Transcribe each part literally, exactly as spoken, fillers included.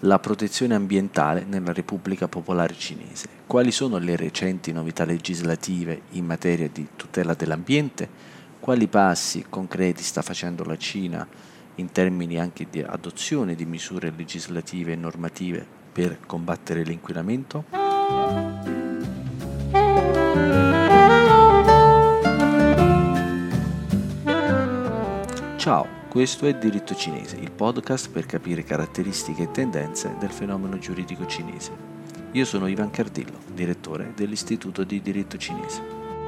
La protezione ambientale nella Repubblica Popolare Cinese. Quali sono le recenti novità legislative in materia di tutela dell'ambiente? Quali passi concreti sta facendo la Cina in termini anche di adozione di misure legislative e normative per combattere l'inquinamento? Ciao! Questo è Diritto Cinese, il podcast per capire caratteristiche e tendenze del fenomeno giuridico cinese. Io sono Ivan Cardillo, direttore dell'Istituto di Diritto Cinese.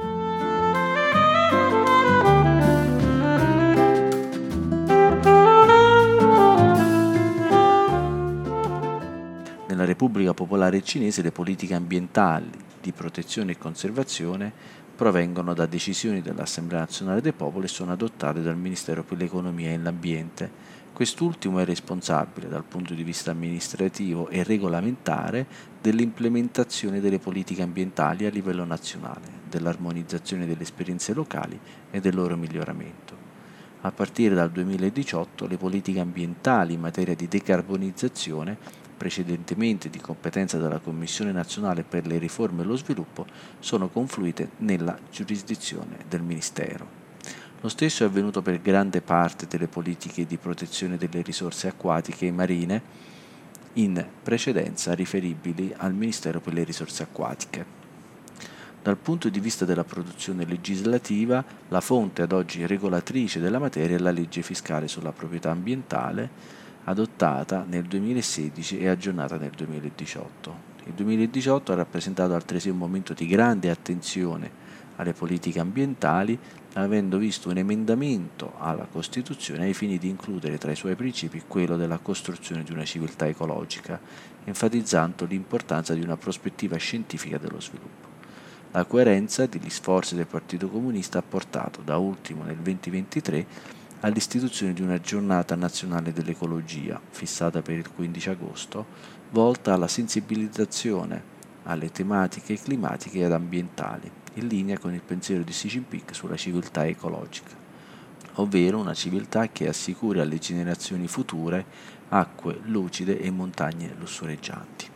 Nella Repubblica Popolare Cinese le politiche ambientali di protezione e conservazione provengono da decisioni dell'Assemblea Nazionale dei Popoli e sono adottate dal Ministero per l'Economia e l'Ambiente. Quest'ultimo è responsabile dal punto di vista amministrativo e regolamentare dell'implementazione delle politiche ambientali a livello nazionale, dell'armonizzazione delle esperienze locali e del loro miglioramento. A partire dal duemiladiciotto le politiche ambientali in materia di decarbonizzazione, precedentemente di competenza della Commissione Nazionale per le Riforme e lo Sviluppo, sono confluite nella giurisdizione del Ministero. Lo stesso è avvenuto per grande parte delle politiche di protezione delle risorse acquatiche e marine, in precedenza riferibili al Ministero per le Risorse Acquatiche. Dal punto di vista della produzione legislativa, la fonte ad oggi regolatrice della materia è la legge fiscale sulla proprietà ambientale, adottata nel duemilasedici e aggiornata nel duemiladiciotto. Il duemiladiciotto ha rappresentato altresì un momento di grande attenzione alle politiche ambientali, avendo visto un emendamento alla Costituzione ai fini di includere tra i suoi principi quello della costruzione di una civiltà ecologica, enfatizzando l'importanza di una prospettiva scientifica dello sviluppo. La coerenza degli sforzi del Partito Comunista ha portato, da ultimo nel duemilaventitré, all'istituzione di una giornata nazionale dell'ecologia, fissata per il quindici agosto, volta alla sensibilizzazione alle tematiche climatiche ed ambientali, in linea con il pensiero di Xi Jinping sulla civiltà ecologica, ovvero una civiltà che assicuri alle generazioni future acque lucide e montagne lussureggianti.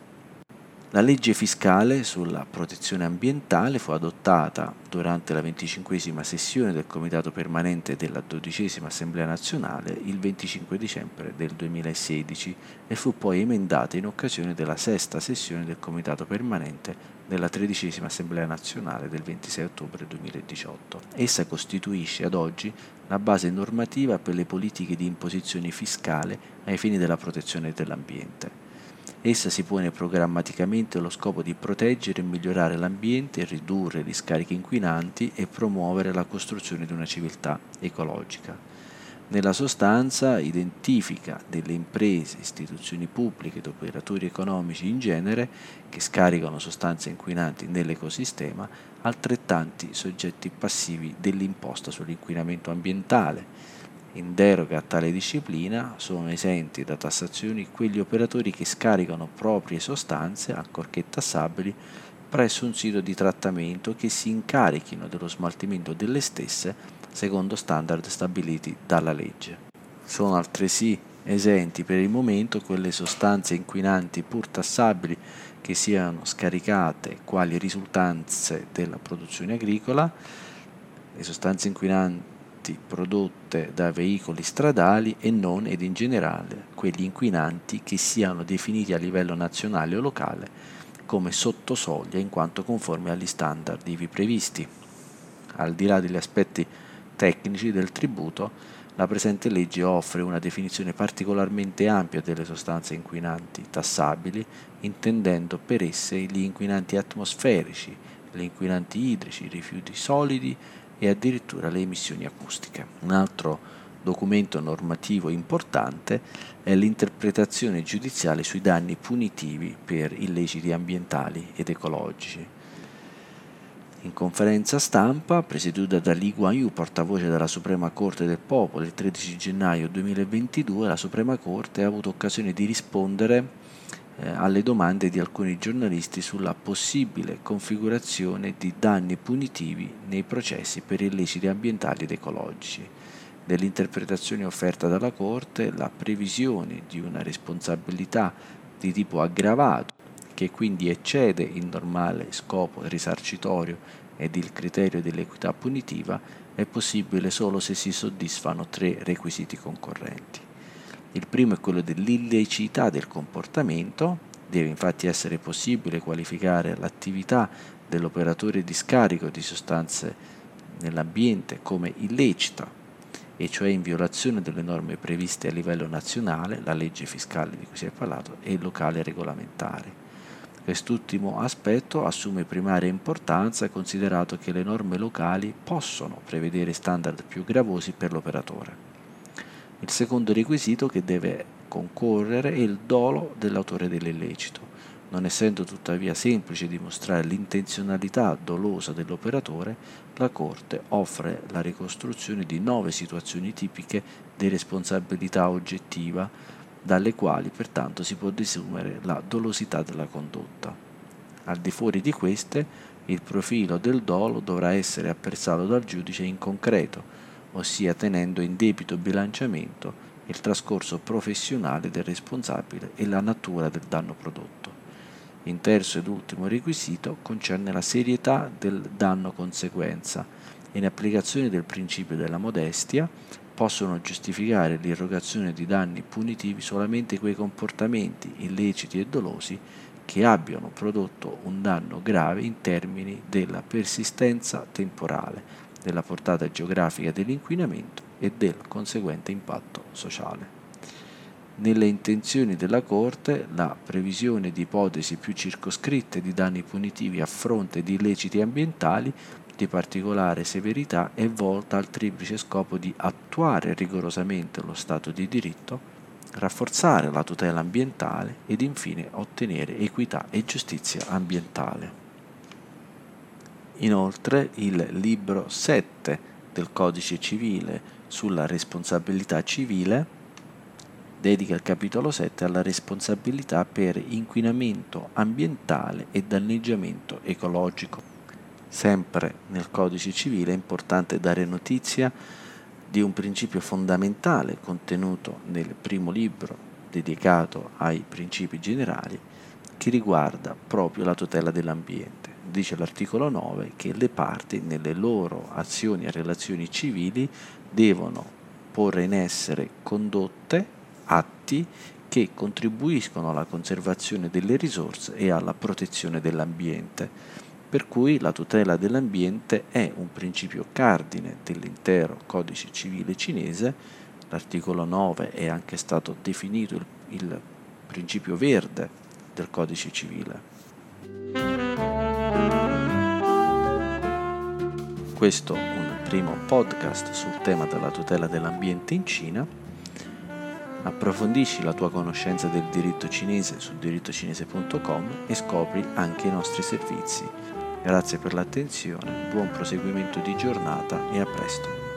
La legge fiscale sulla protezione ambientale fu adottata durante la venticinquesima sessione del Comitato Permanente della dodicesima Assemblea Nazionale il venticinque dicembre del duemilasedici e fu poi emendata in occasione della sesta sessione del Comitato Permanente della tredicesima Assemblea Nazionale del ventisei ottobre duemiladiciotto. Essa costituisce ad oggi la base normativa per le politiche di imposizione fiscale ai fini della protezione dell'ambiente. Essa si pone programmaticamente lo scopo di proteggere e migliorare l'ambiente, ridurre gli scarichi inquinanti e promuovere la costruzione di una civiltà ecologica. Nella sostanza identifica delle imprese, istituzioni pubbliche ed operatori economici in genere che scaricano sostanze inquinanti nell'ecosistema, altrettanti soggetti passivi dell'imposta sull'inquinamento ambientale. In deroga a tale disciplina sono esenti da tassazioni quegli operatori che scaricano proprie sostanze, ancorché tassabili, presso un sito di trattamento che si incarichino dello smaltimento delle stesse secondo standard stabiliti dalla legge. Sono altresì esenti per il momento quelle sostanze inquinanti pur tassabili che siano scaricate quali risultanze della produzione agricola, le sostanze inquinanti prodotte da veicoli stradali e non ed in generale quegli inquinanti che siano definiti a livello nazionale o locale come sotto soglia in quanto conformi agli standard ivi previsti. Al di là degli aspetti tecnici del tributo, la presente legge offre una definizione particolarmente ampia delle sostanze inquinanti tassabili, intendendo per esse gli inquinanti atmosferici, gli inquinanti idrici, i rifiuti solidi e addirittura le emissioni acustiche. Un altro documento normativo importante è l'interpretazione giudiziale sui danni punitivi per illeciti ambientali ed ecologici. In conferenza stampa, presieduta da Li Guanyu, portavoce della Suprema Corte del Popolo, il tredici gennaio duemilaventidue, la Suprema Corte ha avuto occasione di rispondere eh, alle domande di alcuni giornalisti sulla possibile configurazione di danni punitivi nei processi per illeciti ambientali ed ecologici. Nell'interpretazione offerta dalla Corte, la previsione di una responsabilità di tipo aggravato, che quindi eccede il normale scopo risarcitorio ed il criterio dell'equità punitiva, è possibile solo se si soddisfano tre requisiti concorrenti. Il primo è quello dell'illiceità del comportamento. Deve infatti essere possibile qualificare l'attività dell'operatore di scarico di sostanze nell'ambiente come illecita, e cioè in violazione delle norme previste a livello nazionale, la legge fiscale di cui si è parlato, e locale regolamentare. Quest'ultimo aspetto assume primaria importanza considerato che le norme locali possono prevedere standard più gravosi per l'operatore. Il secondo requisito che deve concorrere è il dolo dell'autore dell'illecito. Non essendo tuttavia semplice dimostrare l'intenzionalità dolosa dell'operatore, la Corte offre la ricostruzione di nove situazioni tipiche di responsabilità oggettiva, dalle quali pertanto si può desumere la dolosità della condotta. Al di fuori di queste, il profilo del dolo dovrà essere apprezzato dal giudice in concreto, ossia tenendo in debito bilanciamento il trascorso professionale del responsabile e la natura del danno prodotto. Il terzo ed ultimo requisito concerne la serietà del danno conseguenza. In applicazione del principio della modestia, possono giustificare l'irrogazione di danni punitivi solamente quei comportamenti illeciti e dolosi che abbiano prodotto un danno grave in termini della persistenza temporale, della portata geografica dell'inquinamento e del conseguente impatto sociale. Nelle intenzioni della Corte, la previsione di ipotesi più circoscritte di danni punitivi a fronte di illeciti ambientali di particolare severità è volta al triplice scopo di attuare rigorosamente lo Stato di diritto, rafforzare la tutela ambientale ed infine ottenere equità e giustizia ambientale. Inoltre, il libro sette del Codice Civile sulla responsabilità civile dedica il capitolo sette alla responsabilità per inquinamento ambientale e danneggiamento ecologico. Sempre nel Codice Civile è importante dare notizia di un principio fondamentale contenuto nel primo libro dedicato ai principi generali, che riguarda proprio la tutela dell'ambiente. Dice l'articolo nove che le parti nelle loro azioni e relazioni civili devono porre in essere condotte, atti che contribuiscono alla conservazione delle risorse e alla protezione dell'ambiente, per cui la tutela dell'ambiente è un principio cardine dell'intero codice civile cinese. L'articolo nove è anche stato definito il, il principio verde del codice civile. Questo è un primo podcast sul tema della tutela dell'ambiente in Cina. Approfondisci la tua conoscenza del diritto cinese su diritto cinese punto com e scopri anche i nostri servizi. Grazie per l'attenzione, buon proseguimento di giornata e a presto.